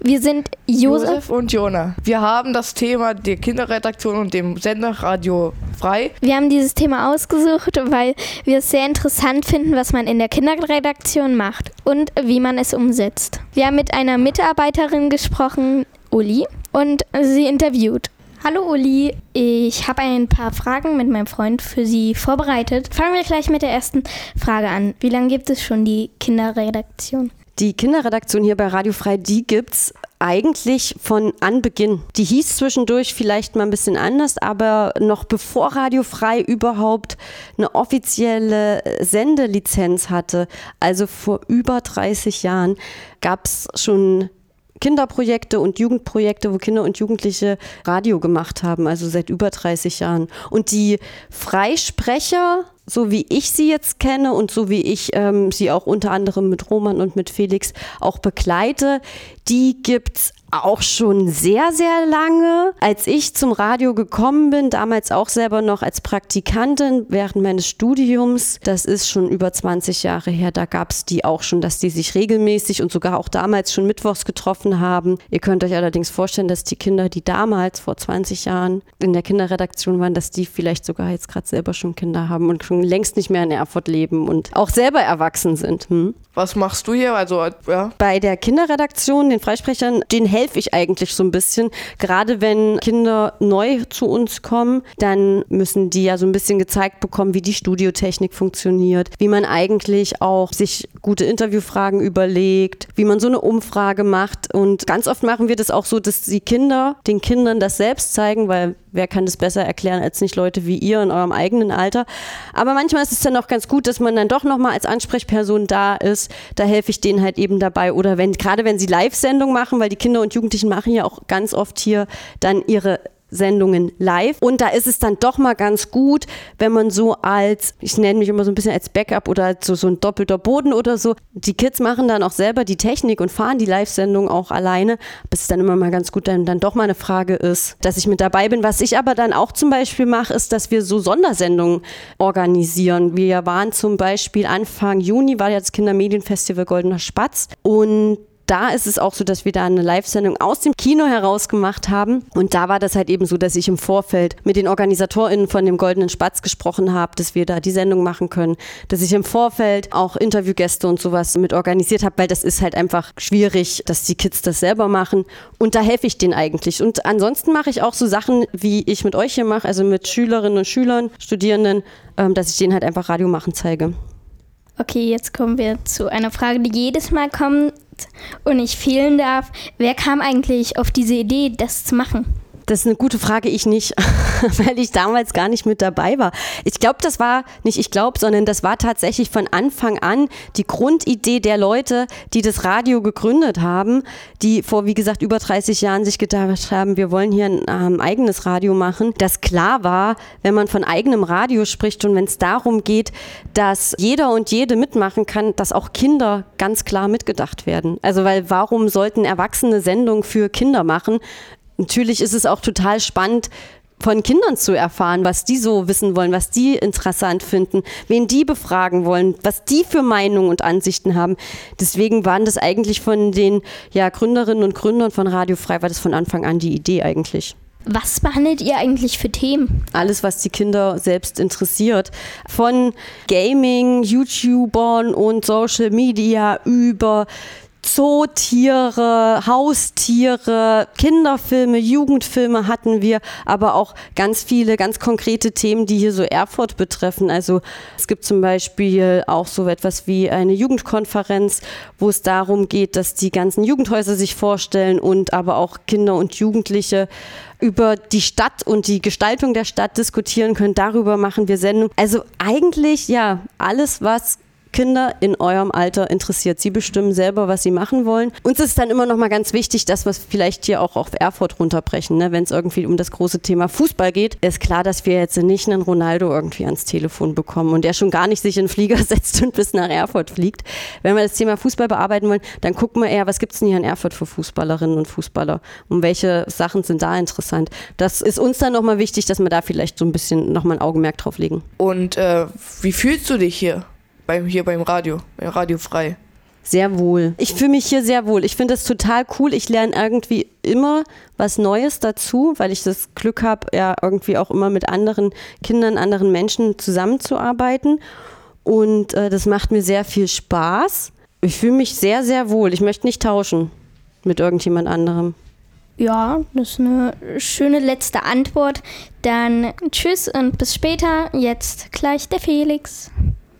Wir sind Josef und Jona. Wir haben das Thema der Kinderredaktion und dem Sender Radio Frei. Wir haben dieses Thema ausgesucht, weil wir es sehr interessant finden, was man in der Kinderredaktion macht und wie man es umsetzt. Wir haben mit einer Mitarbeiterin gesprochen, Uli, und sie interviewt. Hallo Uli, ich habe ein paar Fragen mit meinem Freund für Sie vorbereitet. Fangen wir gleich mit der ersten Frage an. Wie lange gibt es schon die Kinderredaktion? Die Kinderredaktion hier bei Radio Frei, die gibt's eigentlich von Anbeginn. Die hieß zwischendurch vielleicht mal ein bisschen anders, aber noch bevor Radio Frei überhaupt eine offizielle Sendelizenz hatte, also vor über 30 Jahren, gab's schon Kinderprojekte und Jugendprojekte, wo Kinder und Jugendliche Radio gemacht haben, also seit über 30 Jahren. Und die Freisprecher, so wie ich sie jetzt kenne und so wie ich sie auch unter anderem mit Roman und mit Felix auch begleite, die gibt's auch schon sehr, sehr lange. Als ich zum Radio gekommen bin, damals auch selber noch als Praktikantin während meines Studiums, das ist schon über 20 Jahre her, da gab es die auch schon, dass die sich regelmäßig und sogar auch damals schon mittwochs getroffen haben. Ihr könnt euch allerdings vorstellen, dass die Kinder, die damals vor 20 Jahren in der Kinderredaktion waren, dass die vielleicht sogar jetzt gerade selber schon Kinder haben und schon längst nicht mehr in Erfurt leben und auch selber erwachsen sind. Was machst du hier? Bei der Kinderredaktion, den Freisprechern, denen helfe ich eigentlich so ein bisschen. Gerade wenn Kinder neu zu uns kommen, dann müssen die ja so ein bisschen gezeigt bekommen, wie die Studiotechnik funktioniert, wie man eigentlich auch sich gute Interviewfragen überlegt, wie man so eine Umfrage macht. Und ganz oft machen wir das auch so, dass die Kinder den Kindern das selbst zeigen, weil wer kann das besser erklären als nicht Leute wie ihr in eurem eigenen Alter. Aber manchmal ist es dann auch ganz gut, dass man dann doch nochmal als Ansprechperson da ist. Da helfe ich denen halt eben dabei. Oder gerade wenn sie Live-Sendungen machen, weil die Kinder und Jugendlichen machen ja auch ganz oft hier dann ihre Sendungen live. Und da ist es dann doch mal ganz gut, wenn man so als, ich nenne mich immer so ein bisschen als Backup oder als so ein doppelter Boden oder so. Die Kids machen dann auch selber die Technik und fahren die Live-Sendung auch alleine. Bis es dann immer mal ganz gut dann doch mal eine Frage ist, dass ich mit dabei bin. Was ich aber dann auch zum Beispiel mache, ist, dass wir so Sondersendungen organisieren. Wir waren zum Beispiel Anfang Juni, war ja das Kindermedienfestival Goldener Spatz, und da ist es auch so, dass wir da eine Live-Sendung aus dem Kino heraus gemacht haben. Und da war das halt eben so, dass ich im Vorfeld mit den OrganisatorInnen von dem Goldenen Spatz gesprochen habe, dass wir da die Sendung machen können. Dass ich im Vorfeld auch Interviewgäste und sowas mit organisiert habe, weil das ist halt einfach schwierig, dass die Kids das selber machen. Und da helfe ich denen eigentlich. Und ansonsten mache ich auch so Sachen, wie ich mit euch hier mache, also mit Schülerinnen und Schülern, Studierenden, dass ich denen halt einfach Radio machen zeige. Okay, jetzt kommen wir zu einer Frage, die jedes Mal kommt und nicht fehlen darf. Wer kam eigentlich auf diese Idee, das zu machen? Das ist eine gute Frage, ich nicht, weil ich damals gar nicht mit dabei war. Das war tatsächlich von Anfang an die Grundidee der Leute, die das Radio gegründet haben, die vor, wie gesagt, über 30 Jahren sich gedacht haben, wir wollen hier ein eigenes Radio machen. Das klar war, wenn man von eigenem Radio spricht und wenn es darum geht, dass jeder und jede mitmachen kann, dass auch Kinder ganz klar mitgedacht werden. Also weil warum sollten Erwachsene Sendungen für Kinder machen? Natürlich ist es auch total spannend, von Kindern zu erfahren, was die so wissen wollen, was die interessant finden, wen die befragen wollen, was die für Meinungen und Ansichten haben. Deswegen waren das eigentlich von den Gründerinnen und Gründern von Radio Frei, war das von Anfang an die Idee eigentlich. Was behandelt ihr eigentlich für Themen? Alles, was die Kinder selbst interessiert. Von Gaming, YouTubern und Social Media über Zootiere, Haustiere, Kinderfilme, Jugendfilme hatten wir, aber auch ganz viele, ganz konkrete Themen, die hier so Erfurt betreffen. Also es gibt zum Beispiel auch so etwas wie eine Jugendkonferenz, wo es darum geht, dass die ganzen Jugendhäuser sich vorstellen und aber auch Kinder und Jugendliche über die Stadt und die Gestaltung der Stadt diskutieren können. Darüber machen wir Sendungen. Also eigentlich alles, was Kinder in eurem Alter interessiert. Sie bestimmen selber, was sie machen wollen. Uns ist dann immer noch mal ganz wichtig, dass wir es vielleicht hier auch auf Erfurt runterbrechen. Ne? Wenn es irgendwie um das große Thema Fußball geht, ist klar, dass wir jetzt nicht einen Ronaldo irgendwie ans Telefon bekommen und der schon gar nicht sich in den Flieger setzt und bis nach Erfurt fliegt. Wenn wir das Thema Fußball bearbeiten wollen, dann gucken wir eher, was gibt es denn hier in Erfurt für Fußballerinnen und Fußballer und welche Sachen sind da interessant. Das ist uns dann nochmal wichtig, dass wir da vielleicht so ein bisschen nochmal ein Augenmerk drauf legen. Und wie fühlst du dich hier? Beim Radio Frei? Sehr wohl. Ich fühle mich hier sehr wohl. Ich finde das total cool. Ich lerne irgendwie immer was Neues dazu, weil ich das Glück habe, ja irgendwie auch immer mit anderen Kindern, anderen Menschen zusammenzuarbeiten. Und das macht mir sehr viel Spaß. Ich fühle mich sehr, sehr wohl. Ich möchte nicht tauschen mit irgendjemand anderem. Ja, das ist eine schöne letzte Antwort. Dann tschüss und bis später. Jetzt gleich der Felix.